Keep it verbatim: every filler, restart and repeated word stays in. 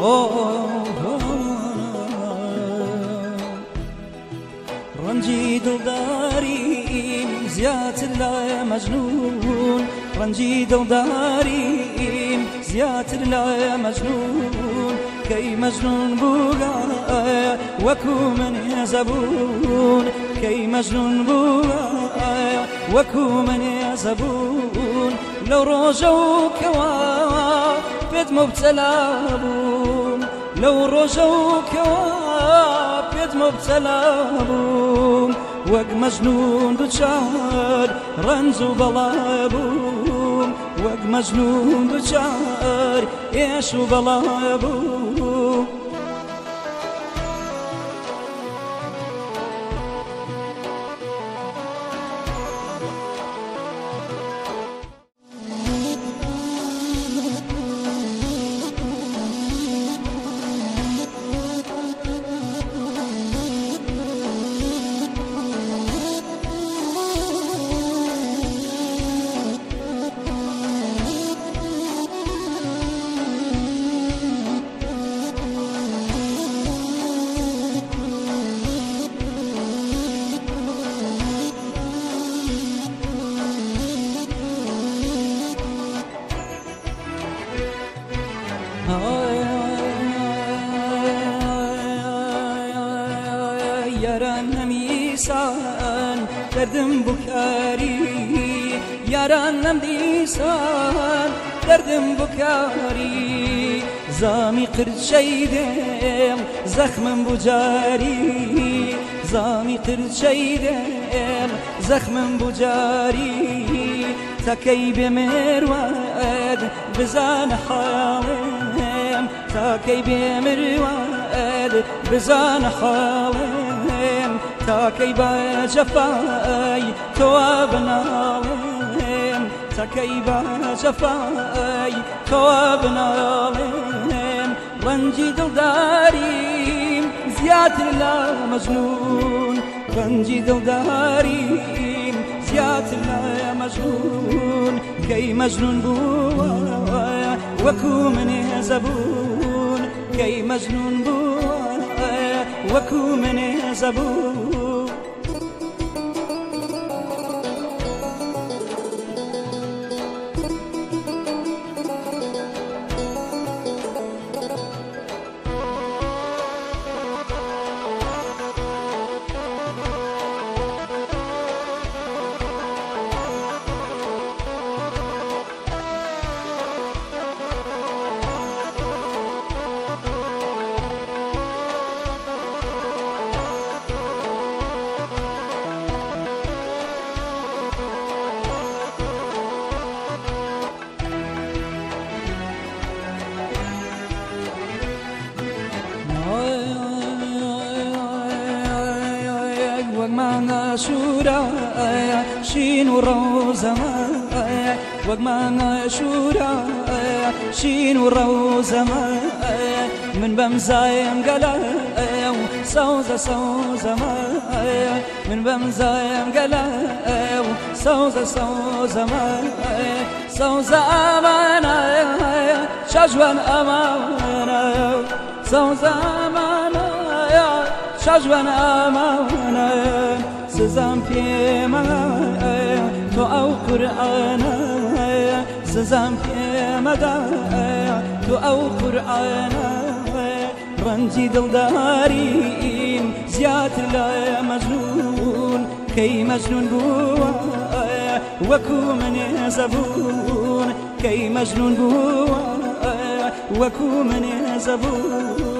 رنجي دلداري زيات لا مجنون رنجي دلداري زيات لا مجنون كي مجنون بوغا وكو من زبون كي مجنون بوغا وكو من زبون لو رجو كوا بيت مبتلى بون لو رجو كوا بيت مبتلى بون وق مجنون دچار رنزو بلا بون وق مجنون دچار يشو بلا بون Yaranım İsan derdim bukari Yaranım İsan derdim bukari Zami qırd şeydem zahmım bu cari Zami qırd şeydem zahmım bu cari تكي بمرواد بزان حالم تكي بمرواد بزان حالم تكي بجفاي تواب نالم تكي بجفاي تواب نالم رنجي دلداري زياد لا مجنون رنجي دلداري زياد لا مجنون كي مجنون بوا وكو من زبون كي مجنون بوا وكو من زبون وقمانا شورا شين وروزة وقمانا شورا شين وروزة من بمزايم قلا صوزة صوزة من بمزايم قلا صوزة صوزة صوزة أمانة شجوان أمانة صوزة أمانة شجوان أمانة سزام في ما تو أو قرآن سزام في مدى تو أو قرآن رنجي دلداري زياد لا مجنون كي مجنون بوا وكو من زبون كي مجنون بوا وكو من زبون